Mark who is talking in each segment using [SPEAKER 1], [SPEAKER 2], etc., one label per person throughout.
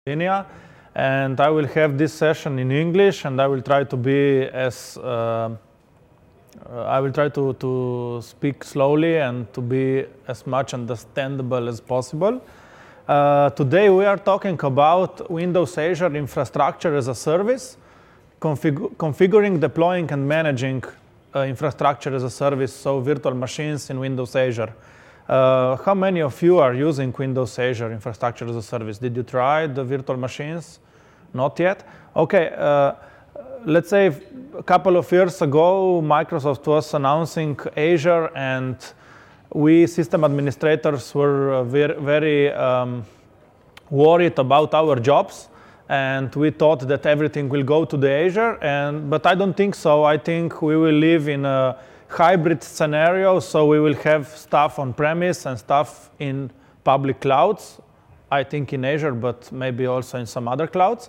[SPEAKER 1] Slovenia, and I will have this session in English, and I will try to be as I will try to speak slowly and to be as much understandable as possible. Today we are talking about Windows Azure Infrastructure as a Service, configuring, deploying, and managing infrastructure as a service, so virtual machines in Windows Azure. How many of you are using Windows Azure Infrastructure as a Service? Did you try the virtual machines? Not yet? Okay, let's say a couple of years ago, Microsoft was announcing Azure, and we system administrators were very worried about our jobs, and we thought that everything will go to the Azure, but I don't think so. I think we will live in a hybrid scenario, so we will have stuff on premise and stuff in public clouds. I think in Azure, but maybe also in some other clouds.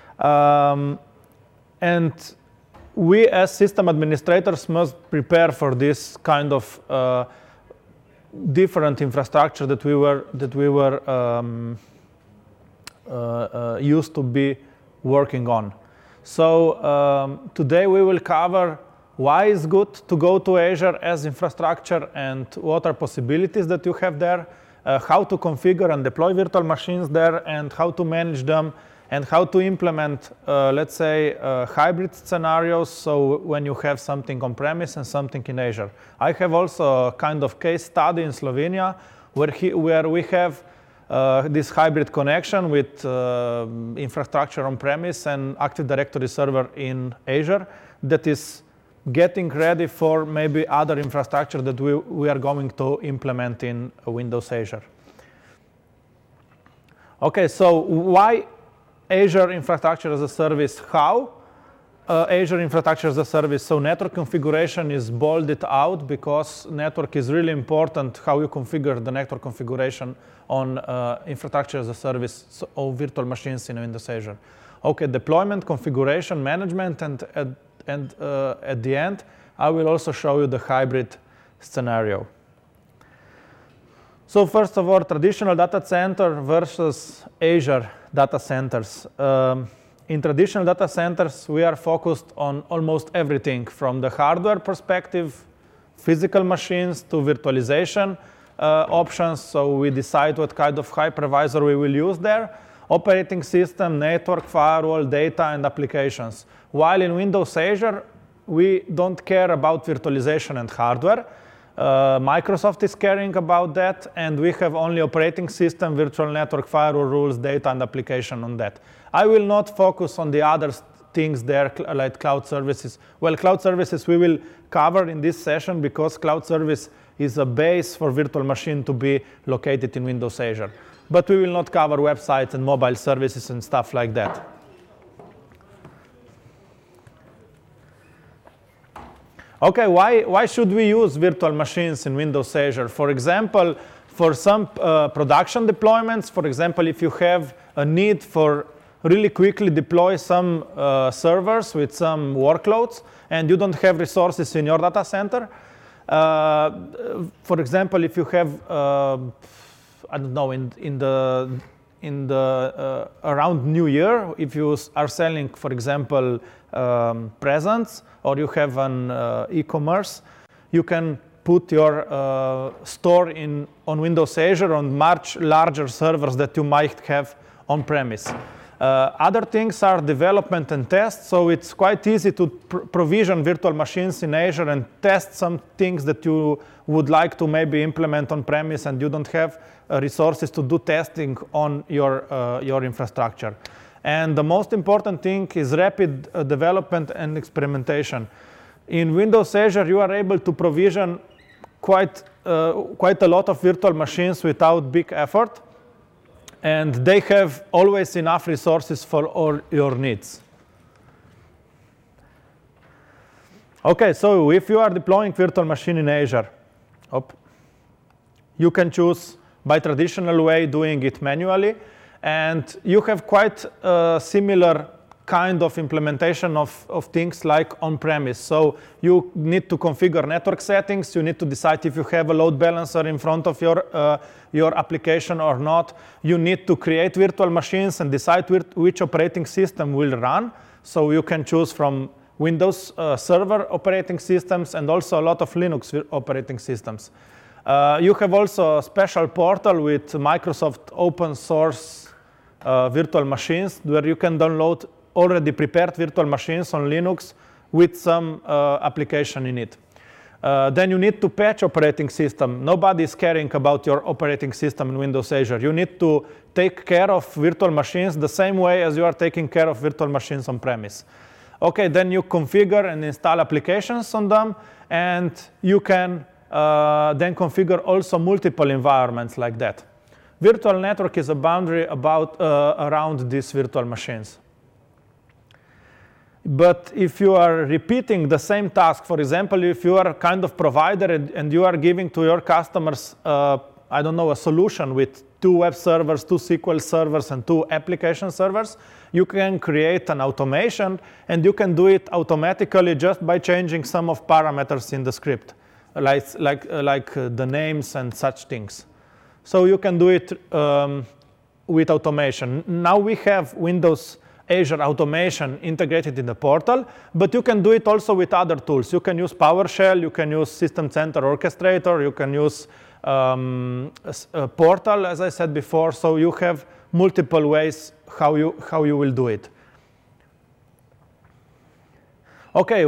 [SPEAKER 1] And we as system administrators must prepare for this kind of different infrastructure that we were used to be working on. So today we will cover why it's good to go to Azure as infrastructure and what are possibilities that you have there, how to configure and deploy virtual machines there, and how to manage them, and how to implement, let's say, hybrid scenarios, so when you have something on-premise and something in Azure. I have also a kind of case study in Slovenia where we have this hybrid connection with infrastructure on-premise and Active Directory server in Azure that is getting ready for maybe other infrastructure that we are going to implement in Windows Azure. Okay, so why Azure Infrastructure as a Service? How Azure Infrastructure as a Service? So network configuration is bolded out because network is really important, how you configure the network configuration on Infrastructure as a Service or virtual machines in Windows Azure. Okay, deployment, configuration, management, and at the end, I will also show you the hybrid scenario. So first of all, traditional data center versus Azure data centers. In traditional data centers, we are focused on almost everything from the hardware perspective, physical machines, to virtualization options. So we decide what kind of hypervisor we will use there. Operating system, network, firewall, data, and applications. While in Windows Azure, we don't care about virtualization and hardware. Microsoft is caring about that, and we have only operating system, virtual network, firewall rules, data, and application on that. I will not focus on the other things there, like cloud services. Well, cloud services we will cover in this session because cloud service is a base for virtual machine to be located in Windows Azure. But we will not cover websites and mobile services and stuff like that. Okay, why should we use virtual machines in Windows Azure? For example, for some production deployments, for example, if you have a need for really quickly deploy some servers with some workloads, and you don't have resources in your data center. For example, if you have I don't know, in the around New Year, if you are selling, for example, presents, or you have an e-commerce, you can put your store on Windows Azure on much larger servers that you might have on premise. Other things are development and test, so it's quite easy to provision virtual machines in Azure and test some things that you would like to maybe implement on premise and you don't have resources to do testing on your infrastructure. And the most important thing is rapid development and experimentation. In Windows Azure, you are able to provision quite a lot of virtual machines without big effort. And they have always enough resources for all your needs. Okay, so if you are deploying virtual machine in Azure, you can choose by traditional way doing it manually. And you have quite similar kind of implementation of things like on-premise. So you need to configure network settings. You need to decide if you have a load balancer in front of your application or not. You need to create virtual machines and decide which operating system will run. So you can choose from Windows Server operating systems and also a lot of Linux operating systems. You have also a special portal with Microsoft open source virtual machines where you can download already prepared virtual machines on Linux with some application in it. Then you need to patch operating system. Nobody is caring about your operating system in Windows Azure. You need to take care of virtual machines the same way as you are taking care of virtual machines on premise. Okay, then you configure and install applications on them, and you can then configure also multiple environments like that. Virtual network is a boundary around these virtual machines. But if you are repeating the same task, for example, if you are a kind of provider and you are giving to your customers, I don't know, a solution with 2 web servers, 2 SQL servers, and 2 application servers, you can create an automation, and you can do it automatically just by changing some of parameters in the script, like the names and such things. So you can do it with automation. Now we have Windows Azure Automation integrated in the portal, but you can do it also with other tools. You can use PowerShell, you can use System Center Orchestrator, you can use Portal, as I said before. So you have multiple ways how you will do it. Okay,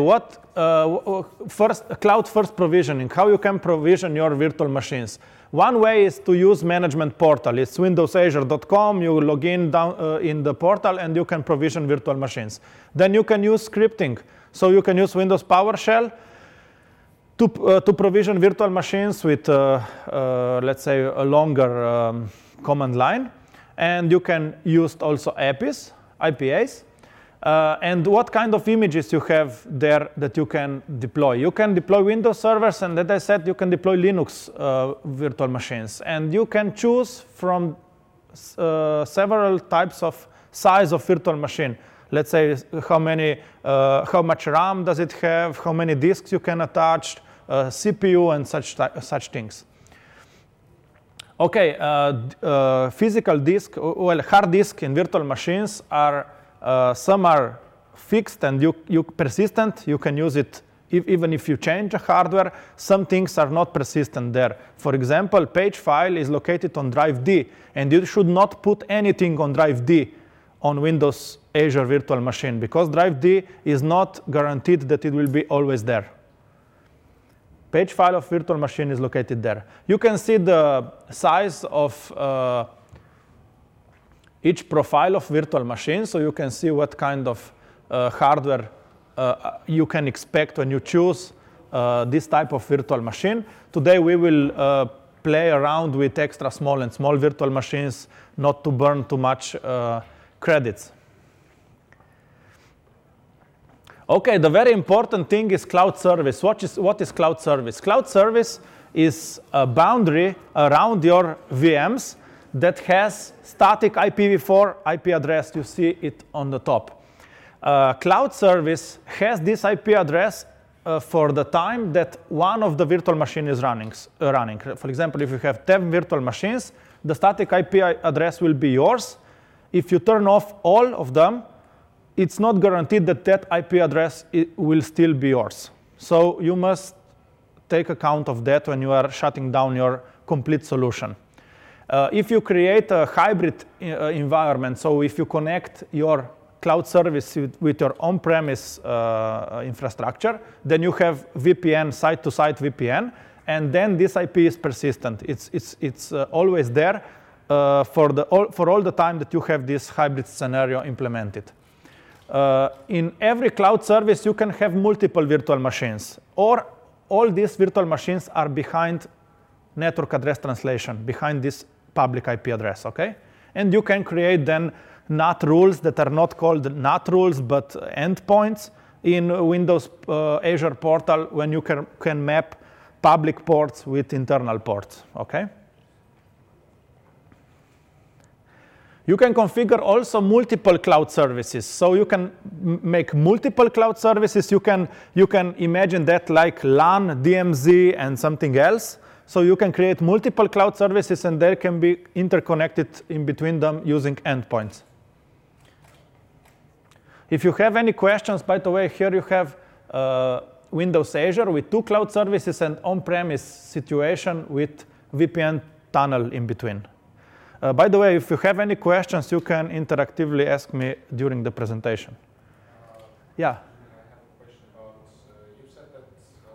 [SPEAKER 1] cloud first provisioning, how you can provision your virtual machines. One way is to use management portal. It's windowsazure.com. You log in down in the portal, and you can provision virtual machines. Then you can use scripting. So you can use Windows PowerShell to provision virtual machines with, let's say, a longer command line. And you can use also IPAs. And what kind of images you have there that you can deploy. You can deploy Windows servers, and as I said, you can deploy Linux virtual machines. And you can choose from several types of size of virtual machine. Let's say how much RAM does it have, how many disks you can attach, CPU, and such things. Okay, physical disk, well, hard disk in virtual machines are some are fixed and you persistent. You can use it even if you change the hardware. Some things are not persistent there. For example, page file is located on drive D, and you should not put anything on drive D on Windows Azure Virtual Machine, because drive D is not guaranteed that it will be always there. Page file of virtual machine is located there. You can see the size of each profile of virtual machine, so you can see what kind of hardware you can expect when you choose this type of virtual machine. Today we will play around with extra small and small virtual machines, not to burn too much credits. Okay, the very important thing is cloud service. What is cloud service? Cloud service is a boundary around your VMs that has static IPv4 IP address. You see it on the top. Cloud service has this IP address for the time that one of the virtual machine is running. For example, if you have 10 virtual machines, the static IP address will be yours. If you turn off all of them, it's not guaranteed that that IP address will still be yours. So you must take account of that when you are shutting down your complete solution. If you create a hybrid environment, so if you connect your cloud service with your on-premise infrastructure, then you have VPN, site-to-site VPN, and then this IP is persistent. It's always there for all the time that you have this hybrid scenario implemented. In every cloud service, you can have multiple virtual machines, or all these virtual machines are behind network address translation, behind this public IP address, okay? And you can create then NAT rules that are not called NAT rules, but endpoints in Windows Azure portal when you can map public ports with internal ports, okay? You can configure also multiple cloud services. So you can make multiple cloud services. You can imagine that like LAN, DMZ, and something else. So you can create multiple cloud services, and they can be interconnected in between them using endpoints. If you have any questions, by the way, here you have Windows Azure with 2 cloud services and on-premise situation with VPN tunnel in between. By the way, if you have any questions, you can interactively ask me during the presentation. Yeah?
[SPEAKER 2] I have a question about, you said that,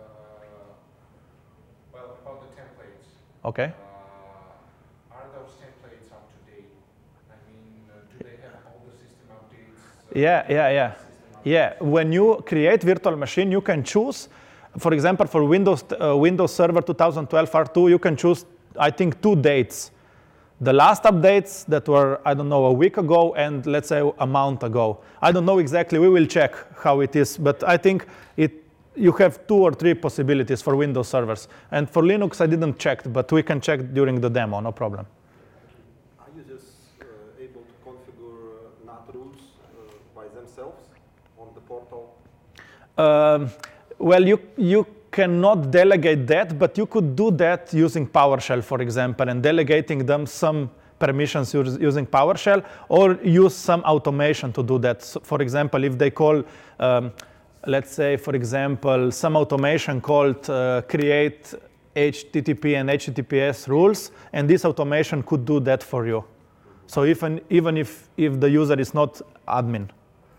[SPEAKER 2] well, about the templates.
[SPEAKER 1] OK.
[SPEAKER 2] Are those templates up to date? I mean, do they have all the system updates?
[SPEAKER 1] Yeah. When you create virtual machine, you can choose, for example, for Windows Server 2012 R2, you can choose, I think, 2 dates. The last updates that were, I don't know, a week ago and let's say a month ago. I don't know exactly. We will check how it is. But I think you have 2 or 3 possibilities for Windows servers. And for Linux, I didn't check, but we can check during the demo, no problem.
[SPEAKER 3] Are users able to configure NAT rules by themselves on the portal?
[SPEAKER 1] Well, you cannot delegate that, but you could do that using PowerShell, for example, and delegating them some permissions using PowerShell, or use some automation to do that. So, for example, if they call, let's say, for example, some automation called create HTTP and HTTPS rules, and this automation could do that for you. So even if the user is not admin.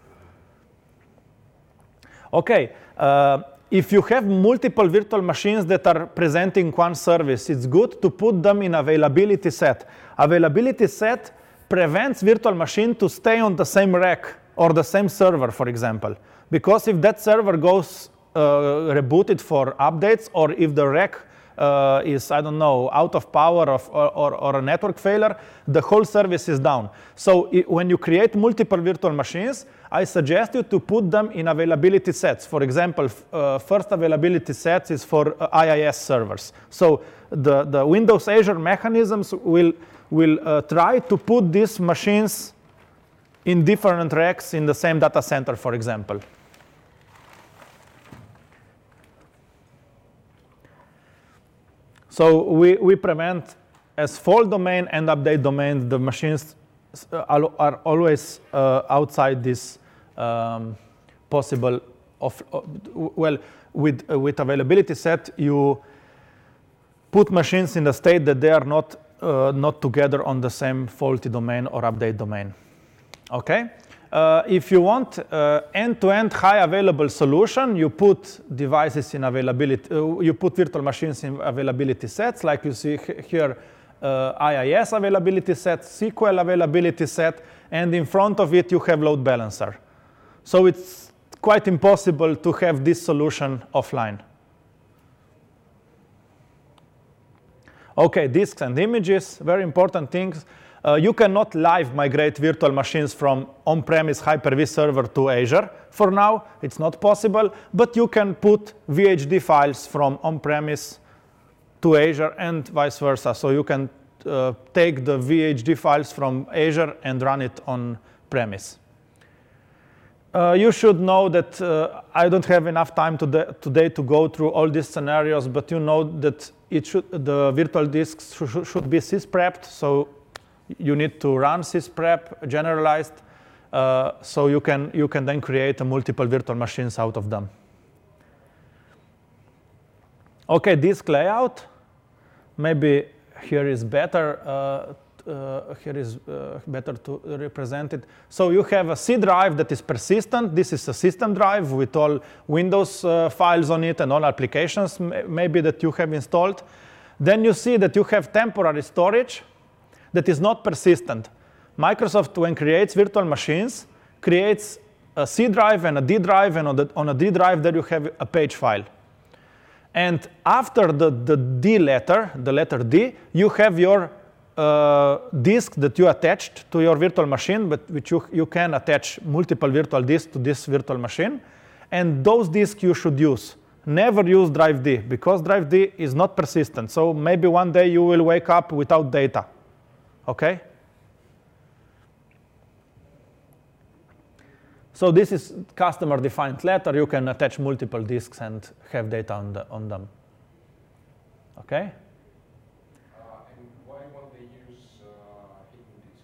[SPEAKER 1] OK. If you have multiple virtual machines that are presenting one service, it's good to put them in availability set. Availability set prevents virtual machine to stay on the same rack or the same server, for example. Because if that server goes rebooted for updates, or if the rack is, I don't know, out of power or a network failure, the whole service is down. So when you create multiple virtual machines, I suggest you to put them in availability sets. For example, first availability sets is for IIS servers. So the Windows Azure mechanisms will try to put these machines in different racks in the same data center, for example. So we prevent as fault domain and update domain, the machines are always outside this possible well, with availability set, you put machines in a state that they are not together on the same faulty domain or update domain. OK? If you want end-to-end high available solution, you put devices in availability. You put virtual machines in availability sets, like you see here, IIS availability set, SQL availability set, and in front of it you have load balancer. So it's quite impossible to have this solution offline. OK, disks and images, very important things. You cannot live migrate virtual machines from on-premise Hyper-V server to Azure. For now, it's not possible. But you can put VHD files from on-premise to Azure and vice versa. So you can take the VHD files from Azure and run it on-premise. You should know that I don't have enough time today to go through all these scenarios. But you know that the virtual disks should be sysprepped. So you need to run sysprep generalized, so you can then create a multiple virtual machines out of them. OK, disk layout. Maybe here is better. Here is better to represent it. So you have a C drive that is persistent. This is a system drive with all Windows files on it and all applications maybe that you have installed. Then you see that you have temporary storage that is not persistent. Microsoft, when creates virtual machines, creates a C drive and a D drive, and on a D drive there you have a page file. And after the D letter, the letter D, you have your disk that you attached to your virtual machine, but which you can attach multiple virtual disks to this virtual machine. And those disks you should use. Never use drive D, because drive D is not persistent. So maybe one day you will wake up without data. OK? So this is customer-defined letter. You can attach multiple disks and have data on them. Okay?
[SPEAKER 2] And why won't they use hidden disk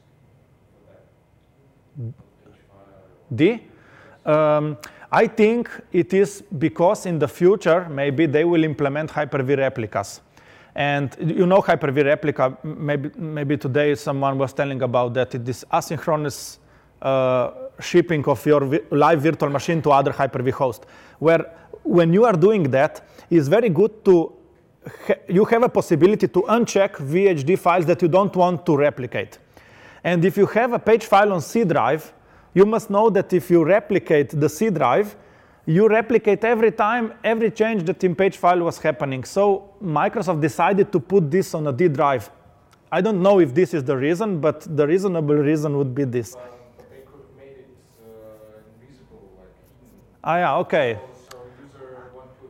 [SPEAKER 2] for that?
[SPEAKER 1] D? I think it is because in the future, maybe they will implement Hyper-V replicas. And you know Hyper-V replica, maybe today someone was telling about that. It is asynchronous shipping of your live virtual machine to other Hyper-V host, where when you are doing that, it's very good to, you have a possibility to uncheck VHD files that you don't want to replicate. And if you have a page file on C drive, you must know that if you replicate the C drive, you replicate every time, every change that in page file was happening. So Microsoft decided to put this on a D drive. I don't know if this is the reason, but the reasonable reason would be this.
[SPEAKER 2] But they could have made it invisible, like hidden.
[SPEAKER 1] Ah, yeah, okay.
[SPEAKER 2] So user won't put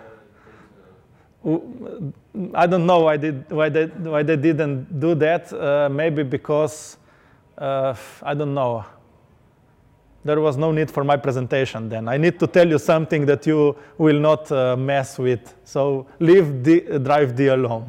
[SPEAKER 2] any data.
[SPEAKER 1] I don't know why they didn't do that. Maybe because, I don't know. There was no need for my presentation then. I need to tell you something that you will not mess with. So leave drive D alone.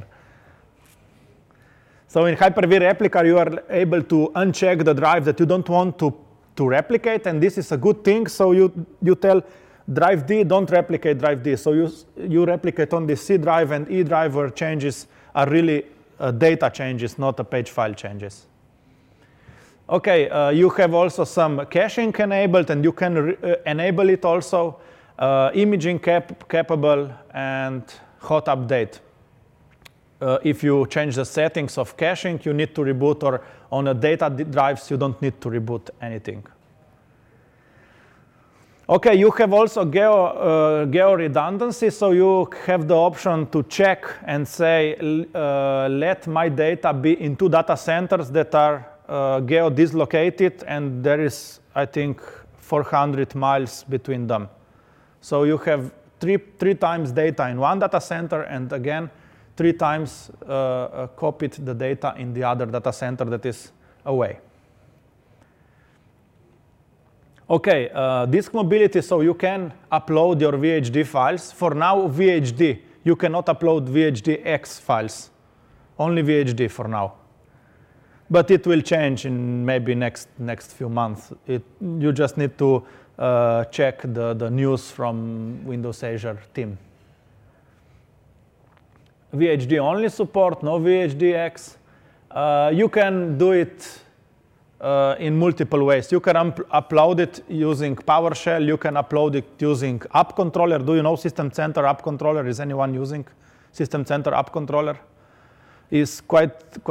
[SPEAKER 1] So in Hyper-V replica, you are able to uncheck the drive that you don't want to replicate, and this is a good thing. So you tell drive D, don't replicate drive D. So you replicate on the C drive and E drive, where changes are really data changes, not a page file changes. Okay, you have also some caching enabled, and you can enable it also, imaging capable, and hot update. If you change the settings of caching, you need to reboot, or on a data drives, you don't need to reboot anything. Okay, you have also geo redundancy, so you have the option to check and say, let my data be in 2 data centers that are geo dislocated, and there is, I think, 400 miles between them. So you have three times data in one data center, and again, 3 times copied the data in the other data center that is away. Okay, disk mobility, so you can upload your VHD files. For now, VHD. You cannot upload VHDX files. Only VHD for now. But it will change in maybe next few months. You just need to check the news from Windows Azure team. VHD only support, no VHDX. You can do it in multiple ways. You can upload it using PowerShell. You can upload it using App Controller. Do you know System Center App Controller? Is anyone using System Center App Controller? It's quite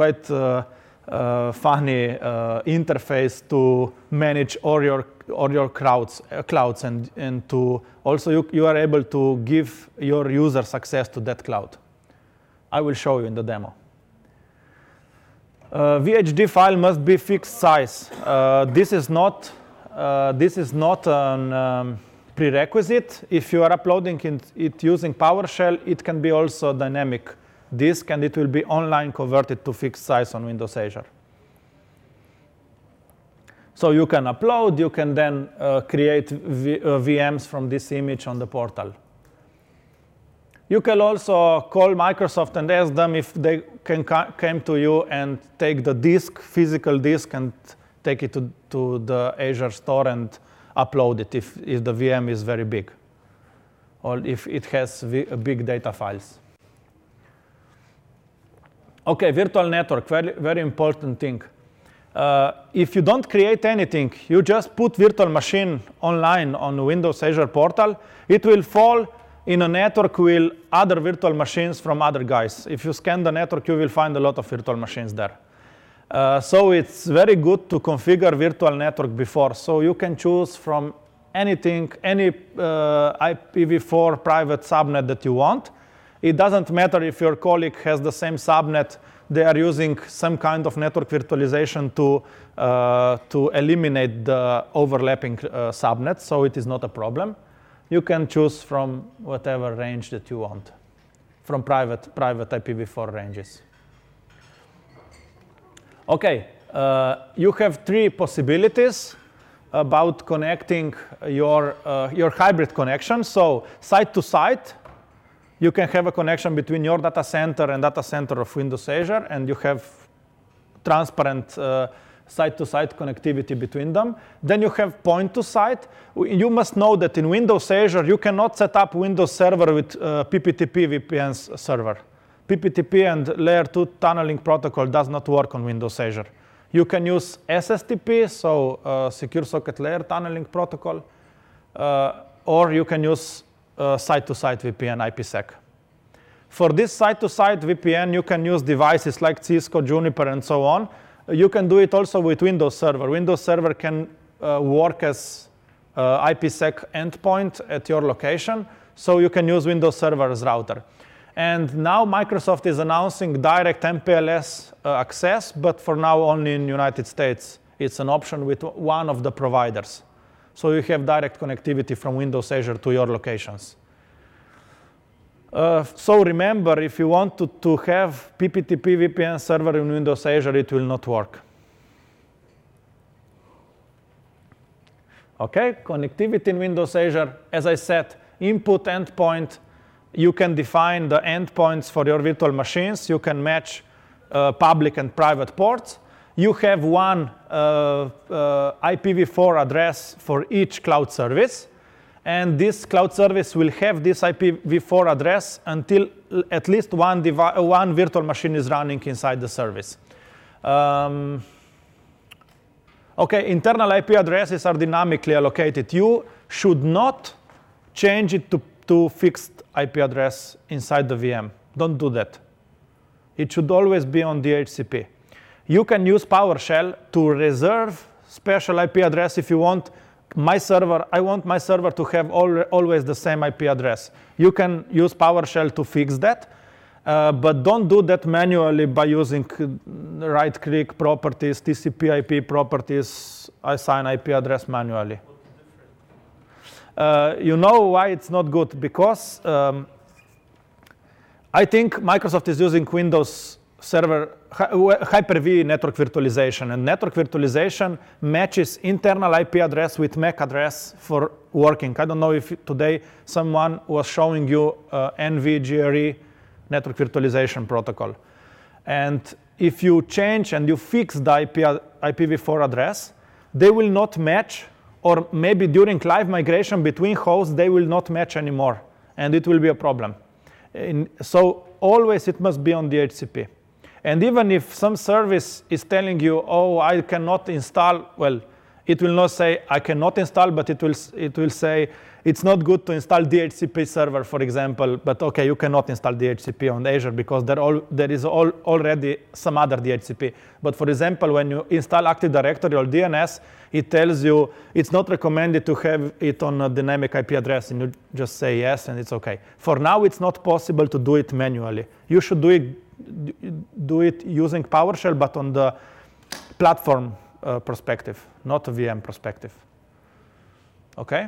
[SPEAKER 1] funny interface to manage all your clouds, and to also you are able to give your users access to that cloud. I will show you in the demo. VHD file must be fixed size. This is not a prerequisite. If you are uploading it using PowerShell, it can be also dynamic disk, and it will be online converted to fixed size on Windows Azure. So you can upload, you can then create VMs from this image on the portal. You can also call Microsoft and ask them if they can come to you and take the disk, physical disk, and take it to the Azure store and upload it if the VM is very big, or if it has big data files. Okay, virtual network, very important thing. If you don't create anything, you just put virtual machine online on Windows Azure portal, it will fall in a network with other virtual machines from other guys. If you scan the network, you will find a lot of virtual machines there. So it's very good to configure virtual network before. So you can choose from anything, any IPv4 private subnet that you want. It doesn't matter if your colleague has the same subnet. They are using some kind of network virtualization to eliminate the overlapping subnets, so it is not a problem. You can choose from whatever range that you want, from private IPv4 ranges. Okay, you have 3 possibilities. about connecting your hybrid connection. So site to site, you can have a connection between your data center and data center of Windows Azure, and you have transparent site-to-site connectivity between them. Then you have point-to-site. You must know that in Windows Azure, you cannot set up Windows Server with PPTP VPN server. PPTP and Layer 2 tunneling protocol does not work on Windows Azure. You can use SSTP, so Secure Socket Layer Tunneling Protocol, or you can use site-to-site VPN IPsec. For this site-to-site VPN, you can use devices like Cisco, Juniper, and so on. You can do it also with Windows Server. Windows Server can work as IPsec endpoint at your location, so you can use Windows Server as router. And now Microsoft is announcing direct MPLS access, but for now only in the United States. It's an option with one of the providers. So you have direct connectivity from Windows Azure to your locations. So remember, if you want to have PPTP VPN server in Windows Azure, it will not work. Okay, connectivity in Windows Azure, as I said, input endpoint. You can define the endpoints for your virtual machines. You can match public and private ports. You have one IPv4 address for each cloud service. And this cloud service will have this IPv4 address until at least one virtual machine is running inside the service. Okay, internal IP addresses are dynamically allocated. You should not change it to fixed IP address inside the VM. Don't do that. It should always be on DHCP. You can use PowerShell to reserve special IP address if you want my server. I want my server to have always the same IP address. You can use PowerShell to fix that, but don't do that manually by using right-click properties, TCP IP properties, assign IP address manually. You know why it's not good? Because I think Microsoft is using Windows Server Hyper-V network virtualization, and network virtualization matches internal IP address with MAC address for working. I don't know if today someone was showing you NVGRE network virtualization protocol. And if you change and you fix the IPv4 address, they will not match, or maybe during live migration between hosts, they will not match anymore, and it will be a problem. So always it must be on DHCP. And even if some service is telling you, oh, I cannot install, well, it will not say I cannot install, but it will say it's not good to install DHCP server, for example, but OK, you cannot install DHCP on Azure because there is already some other DHCP. But for example, when you install Active Directory or DNS, it tells you it's not recommended to have it on a dynamic IP address, and you just say yes, and it's OK. For now, it's not possible to do it manually. You should do it using PowerShell, but on the platform perspective, not a VM perspective. OK?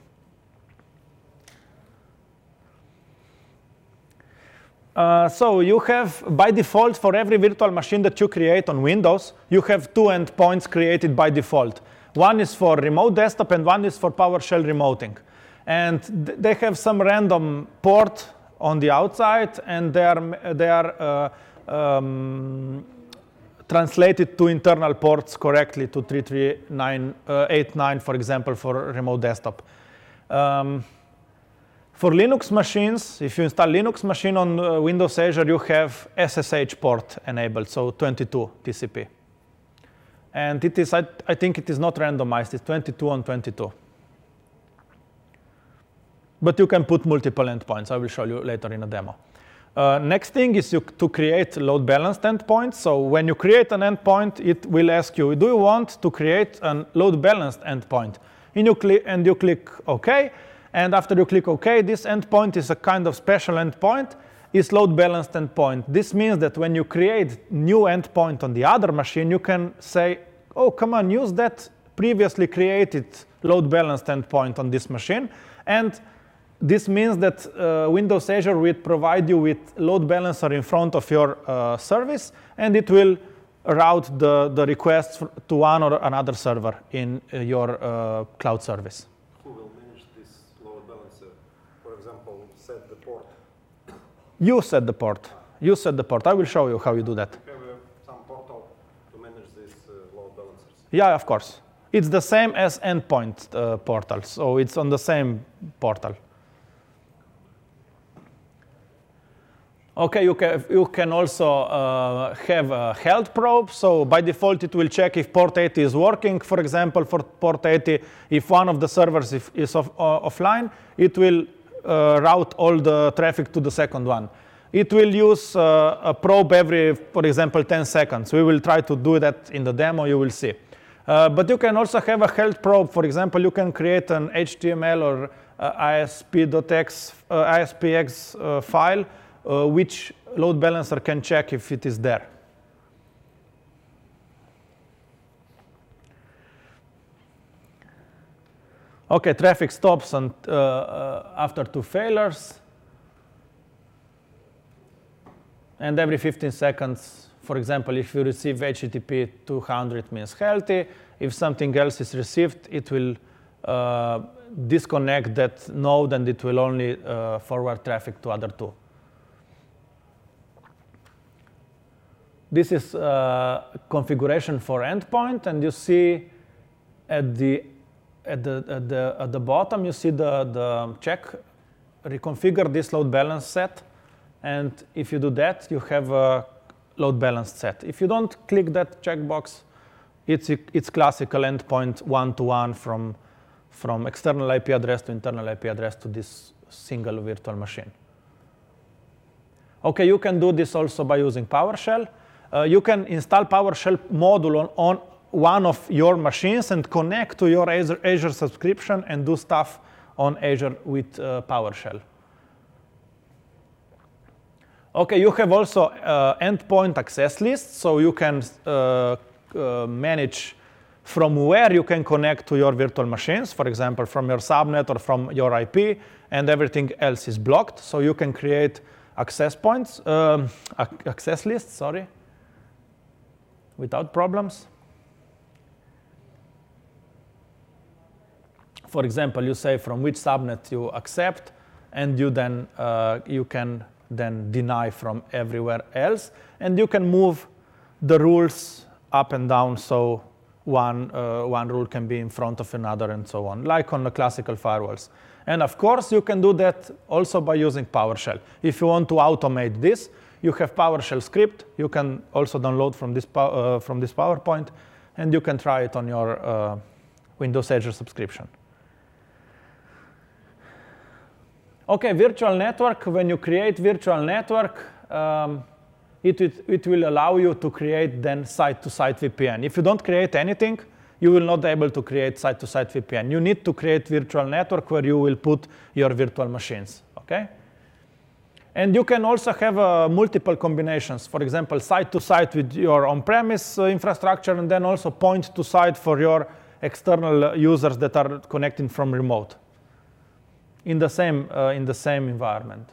[SPEAKER 1] So you have, by default, for every virtual machine that you create on Windows, you have two endpoints created by default. One is for remote desktop, and one is for PowerShell remoting. And they have some random port on the outside, and they are translated to internal ports correctly to 33989, for example, for remote desktop. For Linux machines, if you install Linux machine on Windows Azure, you have SSH port enabled, so 22 TCP. And it is, I think it is not randomized, it's 22 on 22. But you can put multiple endpoints. I will show you later in a demo. Next thing is to create load balanced endpoints. So when you create an endpoint, it will ask you, do you want to create a load balanced endpoint? And you click OK. And after you click OK, this endpoint is a kind of special endpoint. It's load balanced endpoint. This means that when you create new endpoint on the other machine, you can say, oh, come on, use that previously created load balanced endpoint on this machine. And this means that Windows Azure will provide you with load balancer in front of your service, and it will route the requests to one or another server in your cloud service.
[SPEAKER 3] Who will manage this load balancer? For example, set the port.
[SPEAKER 1] You set the port. You set the port. I will show you how you do that.
[SPEAKER 3] You have some portal to manage these load balancers.
[SPEAKER 1] Yeah, of course. It's the same as endpoint portal, so it's on the same portal. Okay, you can also have a health probe. So by default, it will check if port 80 is working. For example, for port 80, if one of the servers is offline, it will route all the traffic to the second one. It will use a probe every, for example, 10 seconds. We will try to do that in the demo. You will see. But you can also have a health probe. For example, you can create an HTML or ISPX file, which load balancer can check if it is there. Okay, traffic stops after 2 failures. And every 15 seconds, for example, if you receive HTTP 200 means healthy. If something else is received, it will disconnect that node, and it will only forward traffic to other 2. This is configuration for endpoint, and you see at the bottom, you see the check, reconfigure this load balance set, and if you do that, you have a load balanced set. If you don't click that checkbox, it's classical endpoint one-to-one from external IP address to internal IP address to this single virtual machine. Okay, you can do this also by using PowerShell. You can install PowerShell module on one of your machines and connect to your Azure subscription and do stuff on Azure with PowerShell. Okay, you have also endpoint access lists, so you can manage from where you can connect to your virtual machines, for example, from your subnet or from your IP, and everything else is blocked. So you can create access points, access lists, sorry, without problems. For example, you say from which subnet you accept, and you then you can then deny from everywhere else, and you can move the rules up and down, so one rule can be in front of another and so on, like on the classical firewalls. And of course, you can do that also by using PowerShell. If you want to automate this, you have PowerShell script. You can also download from this PowerPoint, and you can try it on your Windows Azure subscription. Okay, virtual network. When you create virtual network, it will allow you to create then site-to-site VPN. If you don't create anything, you will not be able to create site-to-site VPN. You need to create virtual network where you will put your virtual machines. Okay? And you can also have multiple combinations. For example, site-to-site with your on-premise infrastructure, and then also point-to-site for your external users that are connecting from remote in the same environment.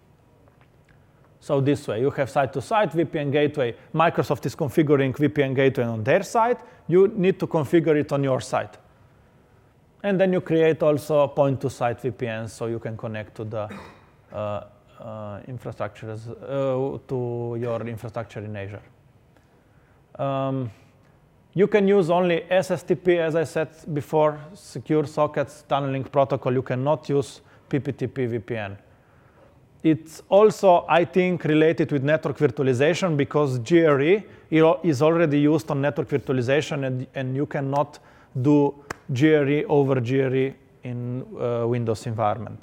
[SPEAKER 1] So this way, you have site-to-site VPN gateway. Microsoft is configuring VPN gateway on their side. You need to configure it on your side. And then you create also point-to-site VPNs, so you can connect to the to your infrastructure in Azure. You can use only SSTP, as I said before, secure sockets, tunneling protocol. You cannot use PPTP VPN. It's also, I think, related with network virtualization, because GRE is already used on network virtualization, and you cannot do GRE over GRE in Windows environment.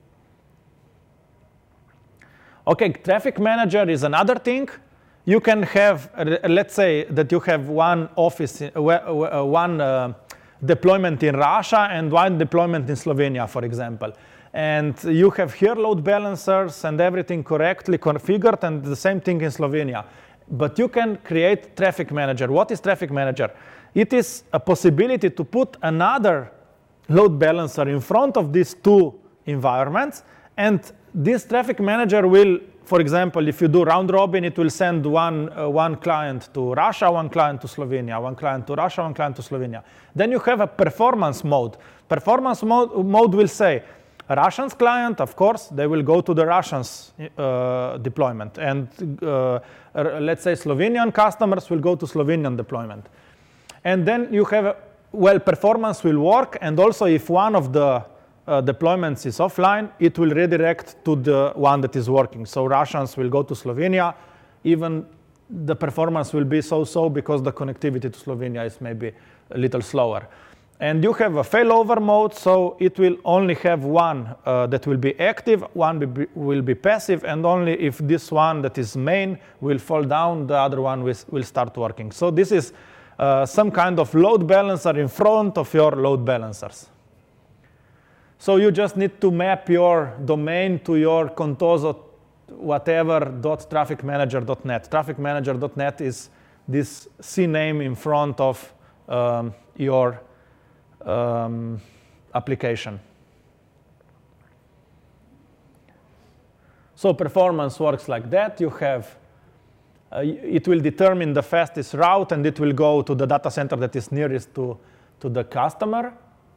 [SPEAKER 1] Okay, traffic manager is another thing. You can have, let's say that you have one office, one deployment in Russia and one deployment in Slovenia, for example. And you have here load balancers and everything correctly configured, and the same thing in Slovenia. But you can create traffic manager. What is traffic manager? It is a possibility to put another load balancer in front of these two environments, and this traffic manager will for example, if you do round robin, it will send one client to Russia, one client to Slovenia, one client to Russia, one client to Slovenia. Then you have a performance mode. Performance mode will say, Russians client, of course, they will go to the Russians deployment. And let's say Slovenian customers will go to Slovenian deployment. And then you have, well, performance will work. And also if one of the deployments is offline, it will redirect to the one that is working. So Russians will go to Slovenia. Even the performance will be so-so because the connectivity to Slovenia is maybe a little slower. And you have a failover mode, so it will only have one that will be active, one will be passive, and only if this one that is main will fall down, the other one will start working. So this is some kind of load balancer in front of your load balancers. So you just need to map your domain to your Contoso whatever.trafficmanager.net. Trafficmanager.net is this CNAME in front of your application. So performance works like that. You have, it will determine the fastest route, and it will go to the data center that is nearest to the customer.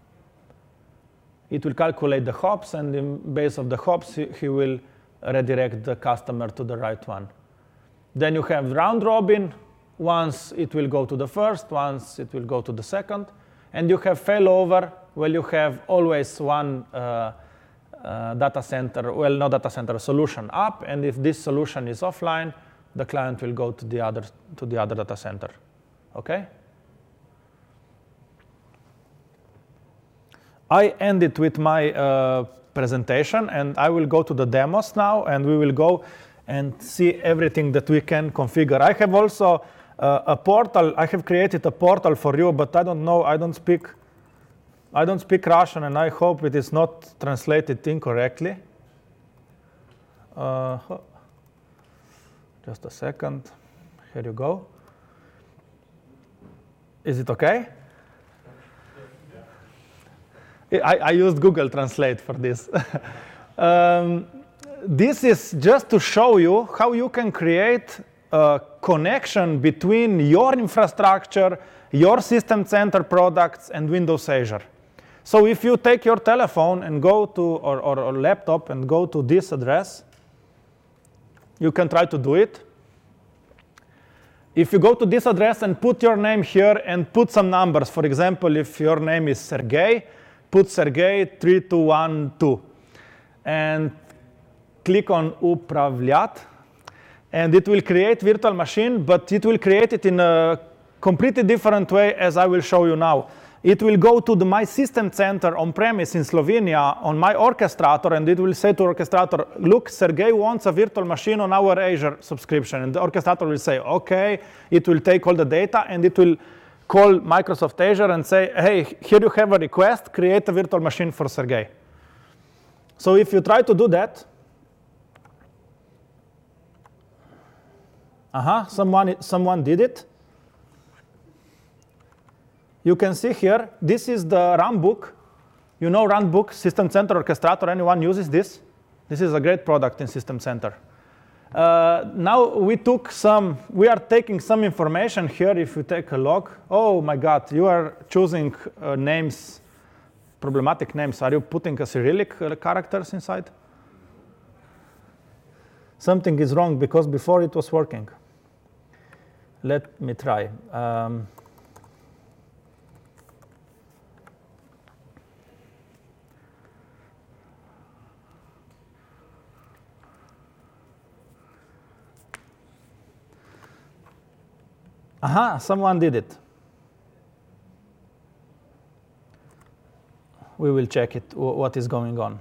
[SPEAKER 1] It will calculate the hops, and in base of the hops, he will redirect the customer to the right one. Then you have round robin. Once it will go to the first, once it will go to the second. And you have failover, where you have always one data center, well, not data center, solution up. And if this solution is offline, the client will go to the other data center. OK? I ended with my presentation, and I will go to the demos now, and we will go and see everything that we can configure. I have also a portal. I have created a portal for you, but I don't know. I don't speak Russian, and I hope it is not translated incorrectly. Just a second. Here you go. Is it OK? I used Google Translate for this. This is just to show you how you can create a connection between your infrastructure, your System Center products, and Windows Azure. So if you take your telephone and go to, or laptop and go to this address, you can try to do it. If you go to this address and put your name here and put some numbers, for example, if your name is Sergey, put Sergey 3212. And click on Upravljat, and it will create virtual machine, but it will create it in a completely different way, as I will show you now. It will go to my System Center on-premise in Slovenia on my orchestrator, and it will say to orchestrator, look, Sergey wants a virtual machine on our Azure subscription. And the orchestrator will say, OK. It will take all the data, and it will call Microsoft Azure and say, hey, here you have a request. Create a virtual machine for Sergey. So if you try to do that, someone did it. You can see here, this is the runbook. You know runbook, System Center Orchestrator, anyone uses this? This is a great product in System Center. Now we are taking some information here. If you take a look, oh my God, you are choosing names, problematic names. Are you putting a Cyrillic characters inside? Something is wrong because before it was working. Let me try. Someone did it. We will check it, what is going on.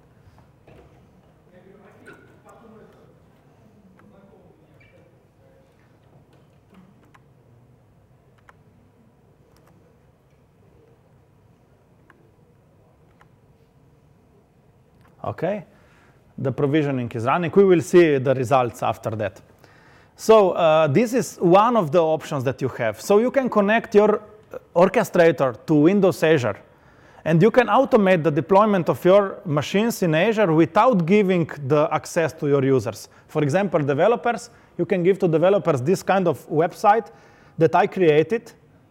[SPEAKER 1] OK, the provisioning is running. We will see the results after that. So this is one of the options that you have. So you can connect your orchestrator to Windows Azure. And you can automate the deployment of your machines in Azure without giving the access to your users. For example, developers, you can give to developers this kind of website that I created.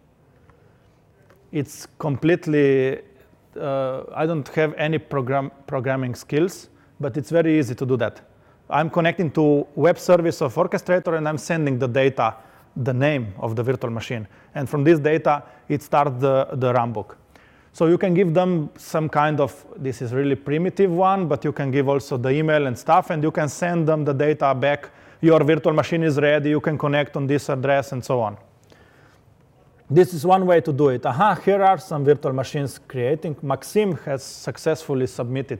[SPEAKER 1] It's completely, I don't have any programming skills, but it's very easy to do that. I'm connecting to web service of Orchestrator, and I'm sending the data, the name of the virtual machine. And from this data, it starts the runbook. So you can give them some kind of, this is really primitive one, but you can give also the email and stuff, and you can send them the data back. Your virtual machine is ready. You can connect on this address and so on. This is one way to do it. Here are some virtual machines creating. Maxim has successfully submitted.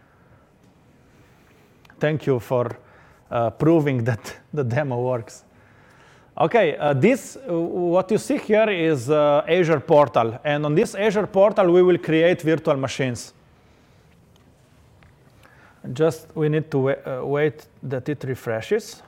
[SPEAKER 1] Thank you for proving that the demo works. Okay, what you see here is Azure portal. And on this Azure portal, we will create virtual machines. Just we need to wait that it refreshes.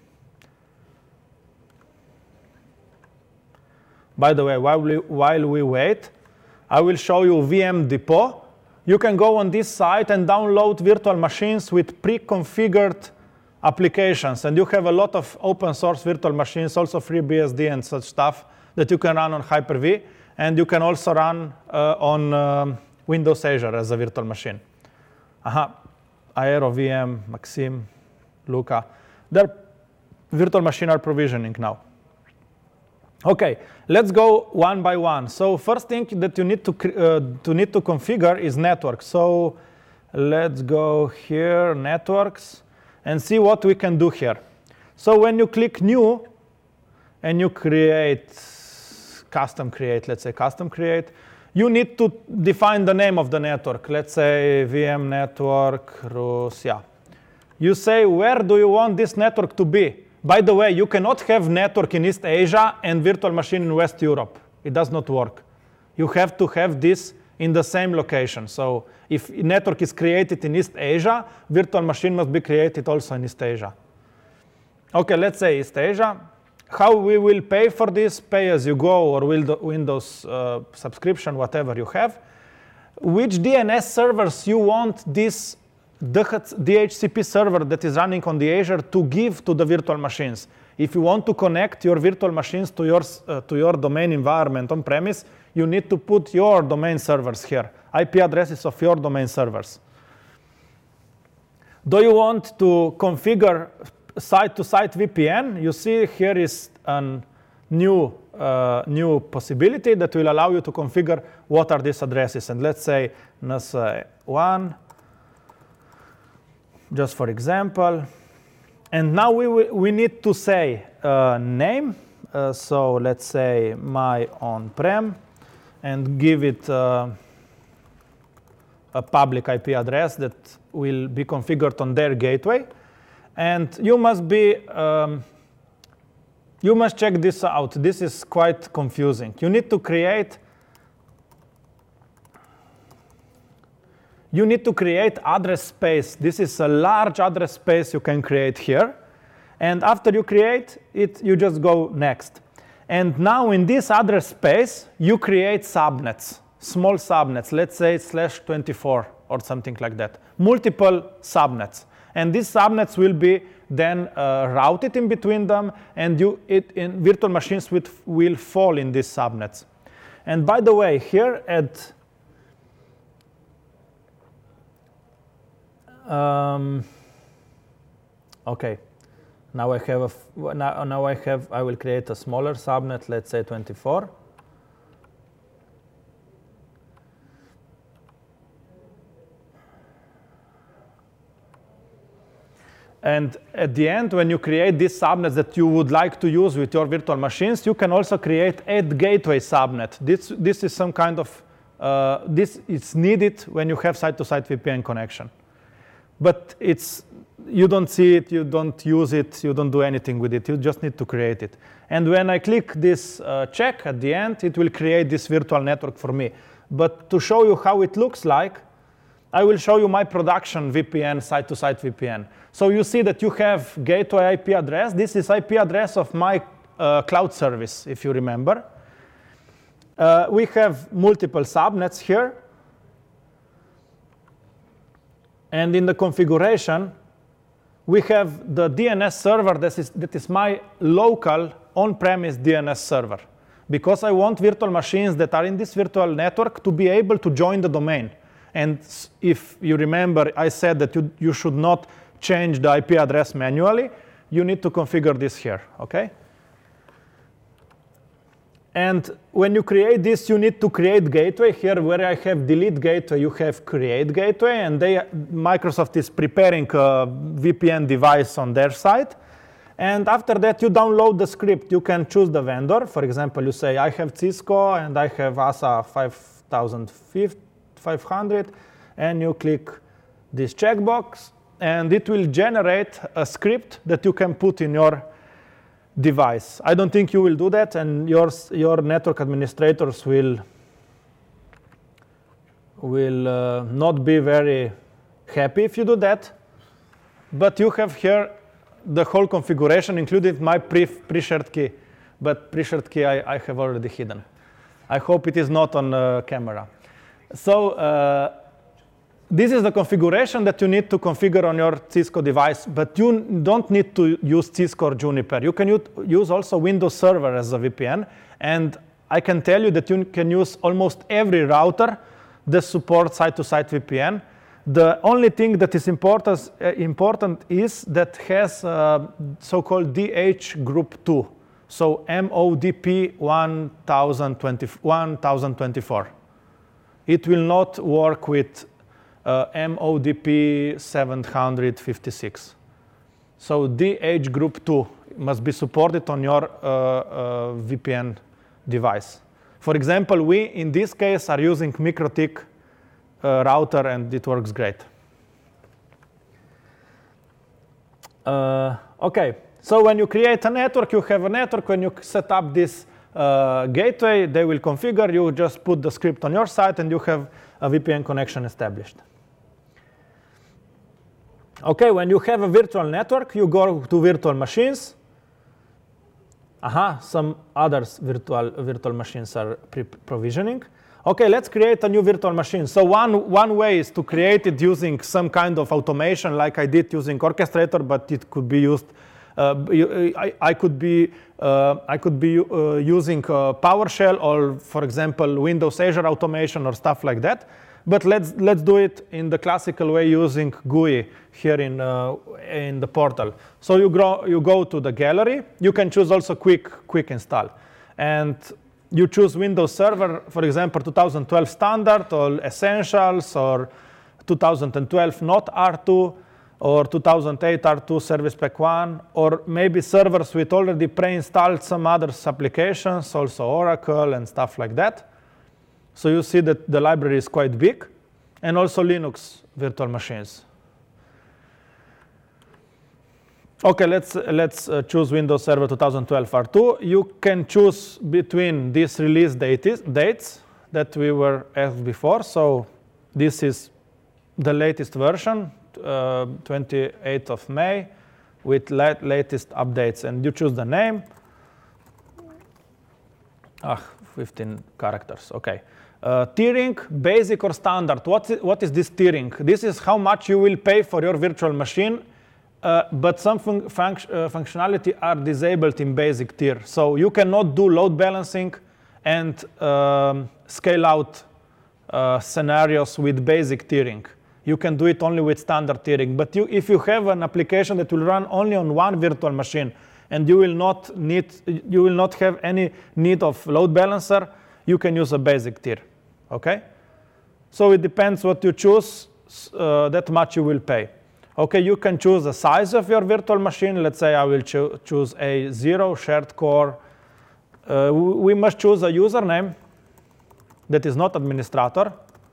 [SPEAKER 1] By the way, while we wait, I will show you VM Depot. You can go on this site and download virtual machines with pre-configured applications. And you have a lot of open source virtual machines, also FreeBSD and such stuff that you can run on Hyper-V. And you can also run on Windows Azure as a virtual machine. Aero VM, Maxim, Luca. Their virtual machine are provisioning now. Okay, let's go one by one. So first thing that you need to configure is network. So let's go here, networks, and see what we can do here. So when you click new, and you create, custom create, let's say custom create, you need to define the name of the network. Let's say VM network, Russia. You say, where do you want this network to be? By the way, you cannot have network in East Asia and virtual machine in West Europe. It does not work. You have to have this in the same location. So if network is created in East Asia, virtual machine must be created also in East Asia. Okay, let's say East Asia. How we will pay for this? Pay as you go or Windows subscription, whatever you have. Which DNS servers you want this DHCP server that is running on the Azure to give to the virtual machines. If you want to connect your virtual machines to your domain environment on premise, you need to put your domain servers here, IP addresses of your domain servers. Do you want to configure site-to-site VPN? You see here is a new possibility that will allow you to configure what are these addresses. And let's say NAS1. Just for example. And now we need to say name. So let's say my on-prem and give it a public IP address that will be configured on their gateway. And you must check this out. This is quite confusing. You need to create address space. This is a large address space you can create here. And after you create it, you just go next. And now in this address space, you create subnets, small subnets, let's say /24 or something like that, multiple subnets. And these subnets will be then routed in between them, and virtual machines will fall in these subnets. And by the way, here at okay, now I will create a smaller subnet, let's say 24. And at the end, when you create these subnets that you would like to use with your virtual machines, you can also create add gateway subnet. This is some kind of, this is needed when you have site-to-site VPN connection. But you don't see it, you don't use it, you don't do anything with it. You just need to create it. And when I click this check at the end, it will create this virtual network for me. But to show you how it looks like, I will show you my production VPN, site-to-site VPN. So you see that you have gateway IP address. This is IP address of my cloud service, if you remember. We have multiple subnets here. And in the configuration, we have the DNS server that is my local on-premise DNS server. Because I want virtual machines that are in this virtual network to be able to join the domain. And if you remember, I said that you should not change the IP address manually. You need to configure this here, OK? And when you create this, you need to create gateway. Here, where I have delete gateway, you have create gateway. And Microsoft is preparing a VPN device on their side. And after that, you download the script. You can choose the vendor. For example, you say, I have Cisco, and I have ASA 5500. And you click this checkbox. And it will generate a script that you can put in your device. I don't think you will do that, and your network administrators will not be very happy if you do that. But you have here the whole configuration, including my pre-shared key. But pre-shared key I have already hidden. I hope it is not on camera. So this is the configuration that you need to configure on your Cisco device, but you don't need to use Cisco or Juniper. You can use also Windows Server as a VPN, and I can tell you that you can use almost every router that supports site-to-site VPN. The only thing that is important is that has so-called DH Group 2, so MODP 1024. It will not work with MODP 756. So DH Group 2 must be supported on your VPN device. For example, we, in this case, are using MikroTik router, and it works great. OK, so when you create a network, you have a network. When you set up this gateway, they will configure. You just put the script on your site, and you have a VPN connection established. OK, when you have a virtual network, you go to virtual machines. Some others virtual machines are provisioning. OK, let's create a new virtual machine. So one way is to create it using some kind of automation, like I did using Orchestrator, but it could be used. I could be using PowerShell or, for example, Windows Azure automation or stuff like that. But let's do it in the classical way using GUI here in the portal. So you go to the gallery. You can choose also quick install, and you choose Windows Server, for example, 2012 standard or essentials, or 2012 not R2, or 2008 R2 Service Pack 1, or maybe servers with already pre-installed some other applications, also Oracle and stuff like that. So you see that the library is quite big, and also Linux virtual machines. OK, let's choose Windows Server 2012 R2. You can choose between these release dates that we were asked before. So this is the latest version, 28th of May, with latest updates. And you choose the name. 15 characters. OK. Tiering, basic or standard. What is this tiering? This is how much you will pay for your virtual machine, but some functionality are disabled in basic tier. So you cannot do load balancing and scale out scenarios with basic tiering. You can do it only with standard tiering. But if you have an application that will run only on one virtual machine, and you will not have any need of load balancer, you can use a basic tier. OK? So it depends what you choose, that much you will pay. OK, you can choose the size of your virtual machine. Let's say I will choose a 0 shared core. We must choose a username that is not administrator.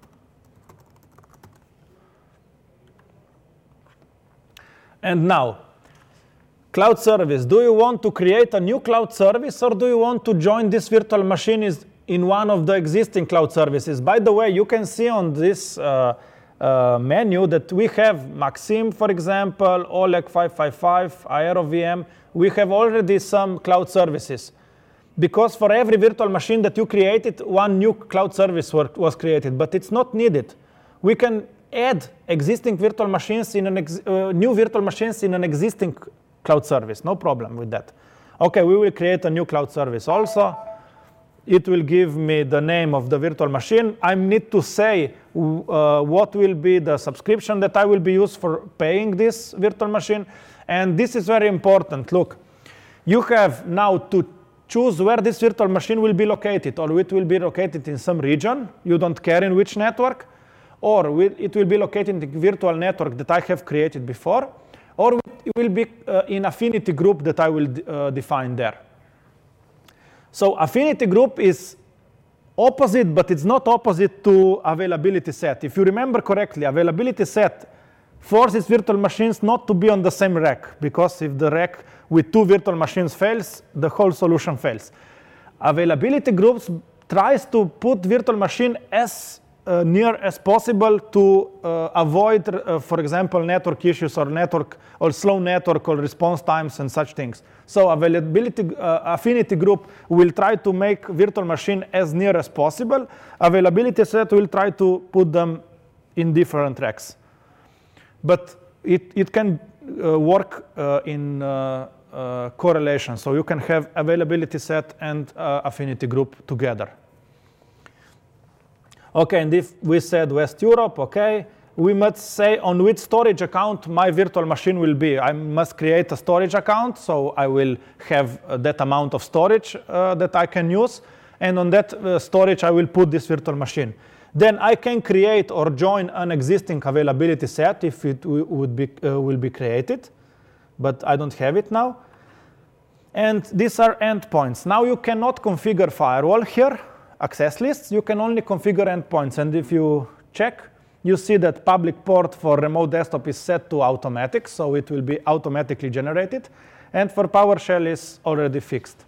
[SPEAKER 1] And now, cloud service. Do you want to create a new cloud service, or do you want to join this virtual machine in one of the existing cloud services? By the way, you can see on this menu that we have Maxim, for example, Oleg 555, AeroVM. We have already some cloud services. Because for every virtual machine that you created, one new cloud service was created. But it's not needed. We can add existing virtual machines in new virtual machines in an existing cloud service. No problem with that. Okay, we will create a new cloud service also. It will give me the name of the virtual machine. I need to say what will be the subscription that I will be used for paying this virtual machine. And this is very important. Look, you have now to choose where this virtual machine will be located, or it will be located in some region. You don't care in which network, or it will be located in the virtual network that I have created before, or it will be in affinity group that I will define there. So affinity group is opposite, but it's not opposite to availability set. If you remember correctly, availability set forces virtual machines not to be on the same rack, because if the rack with 2 virtual machines fails, the whole solution fails. Availability groups tries to put virtual machine as near as possible to avoid, for example, network issues or slow network or response times and such things. So affinity group will try to make virtual machine as near as possible. Availability set will try to put them in different racks. But it can work in correlation. So you can have availability set and affinity group together. Okay, and if we said West Europe, okay, we must say on which storage account my virtual machine will be. I must create a storage account, so I will have that amount of storage that I can use. And on that storage, I will put this virtual machine. Then I can create or join an existing availability set if it will be created. But I don't have it now. And these are endpoints. Now you cannot configure firewall here, access lists. You can only configure endpoints. And if you check, you see that public port for remote desktop is set to automatic, so it will be automatically generated. And for PowerShell is already fixed.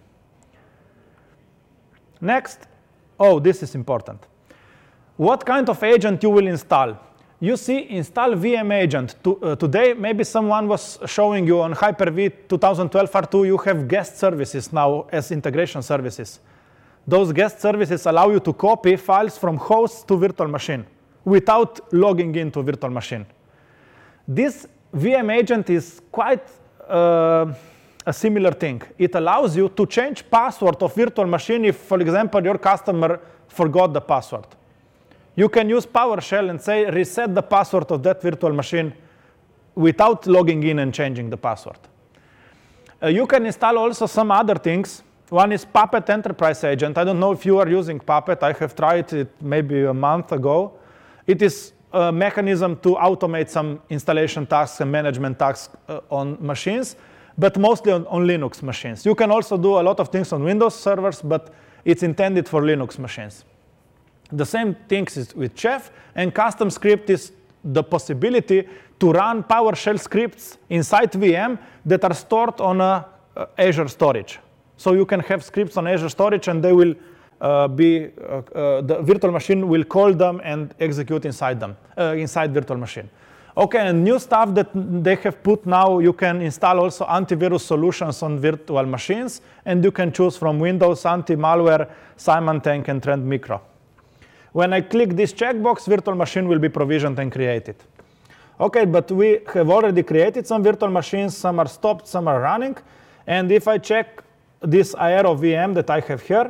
[SPEAKER 1] Next, this is important. What kind of agent you will install? You see, install VM agent. Today, maybe someone was showing you on Hyper-V 2012 R2, you have guest services now as integration services. Those guest services allow you to copy files from hosts to virtual machine without logging into virtual machine. This VM agent is quite a similar thing. It allows you to change password of virtual machine if, for example, your customer forgot the password. You can use PowerShell and say reset the password of that virtual machine without logging in and changing the password. You can install also some other things. One is Puppet Enterprise Agent. I don't know if you are using Puppet. I have tried it maybe a month ago. It is a mechanism to automate some installation tasks and management tasks on machines, but mostly on Linux machines. You can also do a lot of things on Windows servers, but it's intended for Linux machines. The same thing is with Chef, and custom script is the possibility to run PowerShell scripts inside VM that are stored on Azure storage. So you can have scripts on Azure storage, and they will the virtual machine will call them and execute inside them, inside virtual machine. Okay, and new stuff that they have put now, you can install also antivirus solutions on virtual machines, and you can choose from Windows, anti-malware, Symantec, and Trend Micro. When I click this checkbox, virtual machine will be provisioned and created. Okay, but we have already created some virtual machines. Some are stopped, some are running. And if I check this Aero VM that I have here,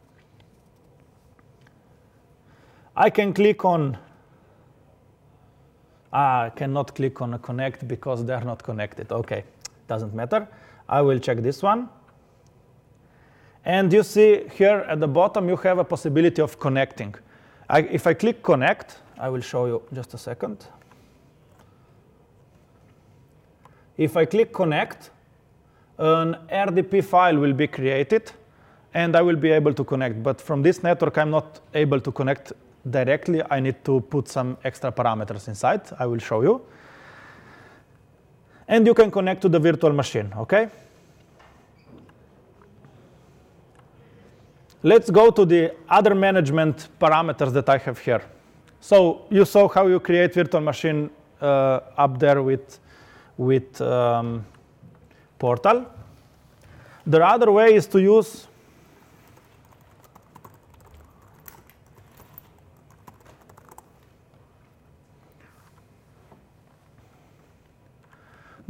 [SPEAKER 1] I can click on, I cannot click on a connect because they're not connected. Okay, doesn't matter. I will check this one. And you see here at the bottom, you have a possibility of connecting. If I click connect, I will show you just a second. If I click connect, an RDP file will be created, and I will be able to connect. But from this network, I'm not able to connect directly. I need to put some extra parameters inside. I will show you. And you can connect to the virtual machine, OK? Let's go to the other management parameters that I have here. So you saw how you create virtual machine up there with Portal. The other way is to use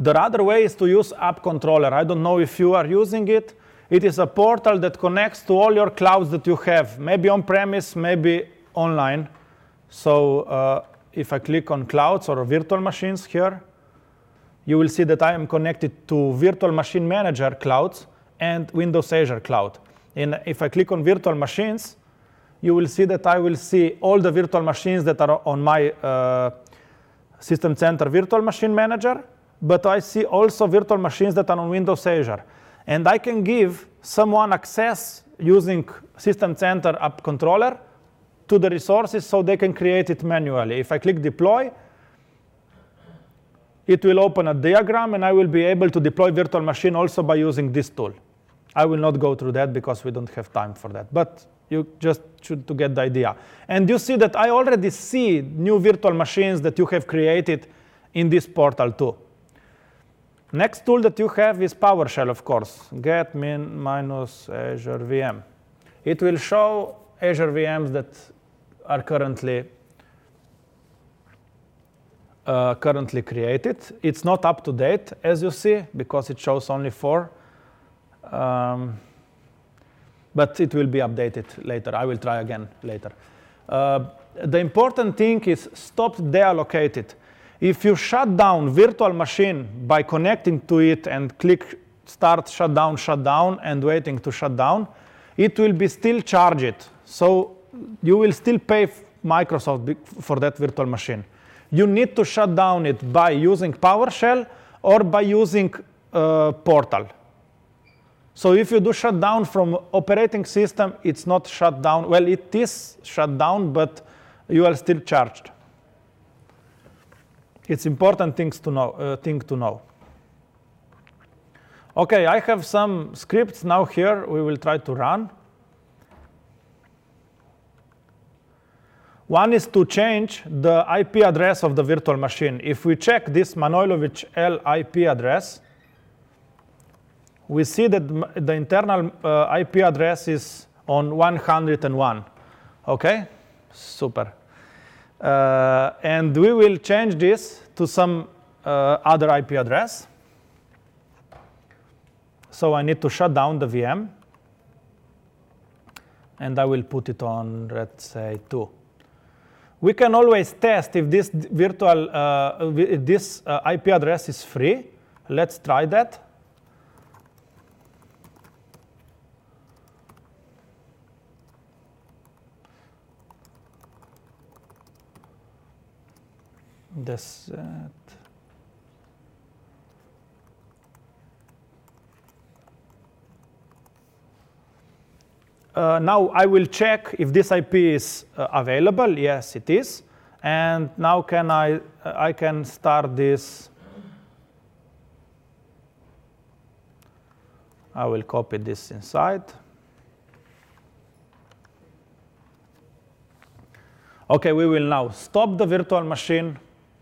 [SPEAKER 1] The other way is to use App Controller. I don't know if you are using it. It is a portal that connects to all your clouds that you have, maybe on-premise, maybe online. So if I click on clouds or virtual machines here, you will see that I am connected to Virtual Machine Manager clouds and Windows Azure cloud. And if I click on virtual machines, you will see that I will see all the virtual machines that are on my System Center Virtual Machine Manager, but I see also virtual machines that are on Windows Azure. And I can give someone access using System Center App Controller to the resources so they can create it manually. If I click deploy, it will open a diagram, and I will be able to deploy virtual machine also by using this tool. I will not go through that because we don't have time for that, but you just should to get the idea. And you see that I already see new virtual machines that you have created in this portal too. Next tool that you have is PowerShell, of course, get min minus Azure VM. It will show Azure VMs that are currently created. It's not up to date, as you see, because it shows only 4. But it will be updated later. I will try again later. The important thing is stop deallocated. If you shut down virtual machine by connecting to it and click start, shut down, and waiting to shut down, it will be still charged. So you will still pay Microsoft for that virtual machine. You need to shut down it by using PowerShell or by using Portal. So if you do shut down from operating system, it's not shut down. Well, it is shut down, but you are still charged. It's important thing to know. OK, I have some scripts now here we will try to run. One is to change the IP address of the virtual machine. If we check this Manojlović L IP address, we see that the internal IP address is on 101. OK? Super. And we will change this to some other IP address. So I need to shut down the VM. And I will put it on, let's say, 2. We can always test if this virtual IP address is free. Let's try that. This. Now I will check if this IP is available. Yes, it is. And now I can start this. I will copy this inside. OK, we will now stop the virtual machine.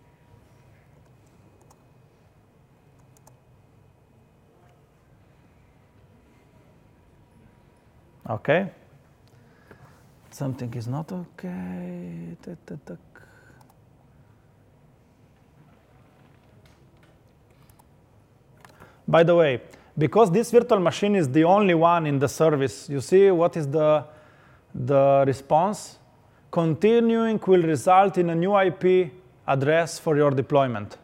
[SPEAKER 1] OK. Something is not OK. By the way, because this virtual machine is the only one in the service, you see what is the response? Continuing will result in a new IP address for your deployment.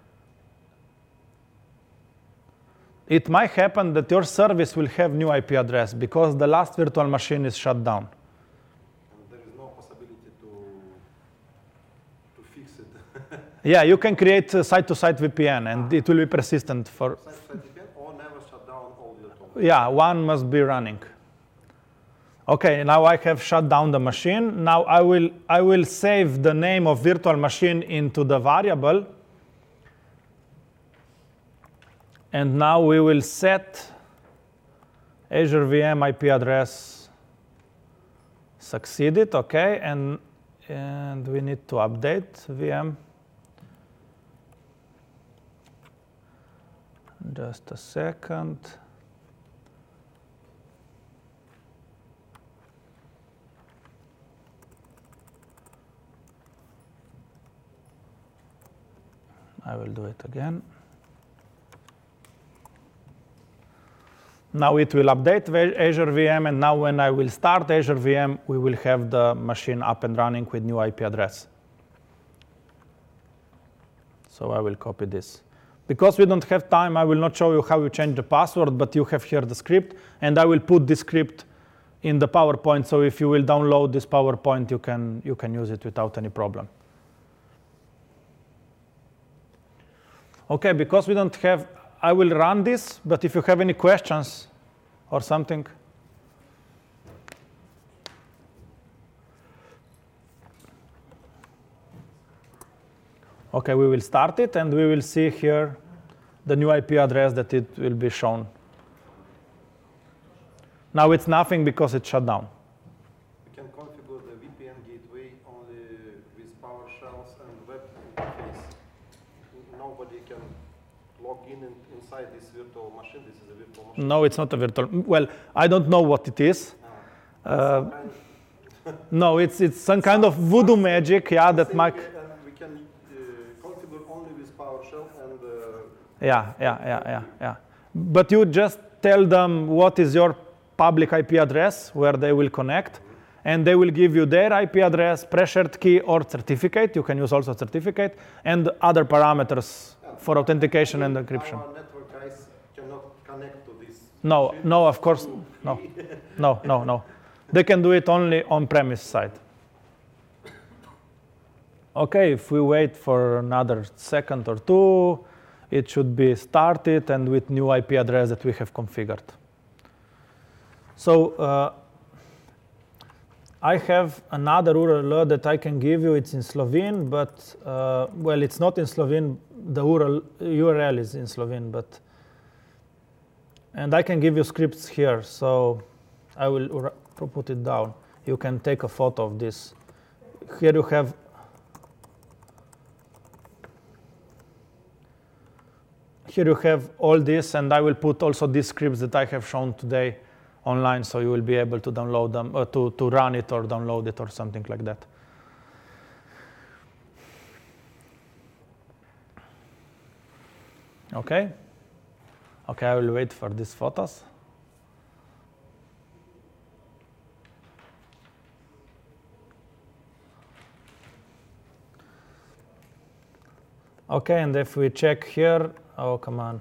[SPEAKER 1] It might happen that your service will have new IP address because the last virtual machine is shut down.
[SPEAKER 3] And there is no possibility to fix it.
[SPEAKER 1] Yeah, you can create a site-to-site VPN, and it will be persistent for.
[SPEAKER 3] Site-to-site VPN or never shut down all the automations.
[SPEAKER 1] Yeah, one must be running. OK, now I have shut down the machine. Now I will save the name of virtual machine into the variable. And now we will set Azure VM IP address succeeded, OK? And we need to update VM. Just a second. I will do it again. Now it will update Azure VM, and now when I will start Azure VM, we will have the machine up and running with new IP address. So I will copy this. Because we don't have time, I will not show you how you change the password, but you have here the script, and I will put this script in the PowerPoint, so if you will download this PowerPoint, you can use it without any problem. Okay, because we don't have, I will run this, but if you have any questions or something. Okay, we will start it, and we will see here the new IP address that it will be shown. Now it's nothing because it's shut down.
[SPEAKER 3] We can configure the VPN gateway only with PowerShells and web interface. Nobody can log inside this virtual machine. This is a virtual machine.
[SPEAKER 1] No, it's not a virtual. Well, I don't know what it is. No, it's some kind of voodoo magic, yeah, that might.
[SPEAKER 3] We can configure only with PowerShell and.
[SPEAKER 1] Yeah. But you just tell them what is your public IP address where they will connect, and they will give you their IP address, pressured key, or certificate. You can use also certificate, and other parameters for authentication and encryption.
[SPEAKER 3] Our network guys cannot connect to this.
[SPEAKER 1] No, of course, no. They can do it only on-premise side. Okay, if we wait for another second or two, it should be started and with new IP address that we have configured. So I have another URL that I can give you. It's in Slovene, but well, it's not in Slovene. The URL is in Slovene, but and I can give you scripts here. So I will put it down. You can take a photo of this. Here you have. Here you have all this, and I will put also these scripts that I have shown today online, so you will be able to download them, to run it or download it or something like that. Okay, I will wait for these photos. Okay, and if we check here, oh, come on.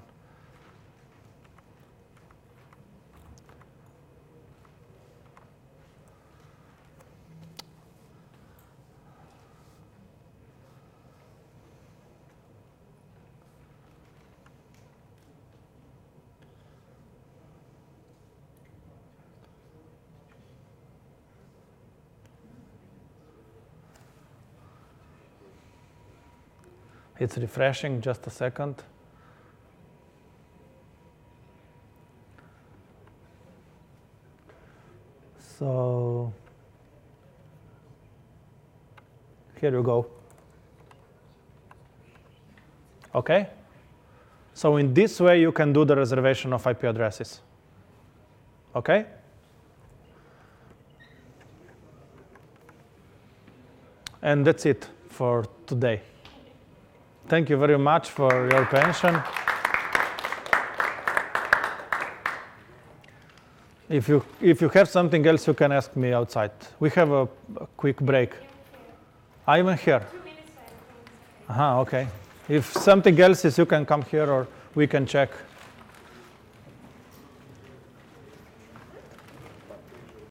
[SPEAKER 1] It's refreshing, just a second. So here you go. Okay? So in this way, you can do the reservation of IP addresses. Okay? And that's it for today. Thank you very much for your attention. If you have something else, you can ask me outside. We have a quick break. I'm here.
[SPEAKER 4] 2 minutes.
[SPEAKER 1] Okay. If something else is, you can come here or we can check.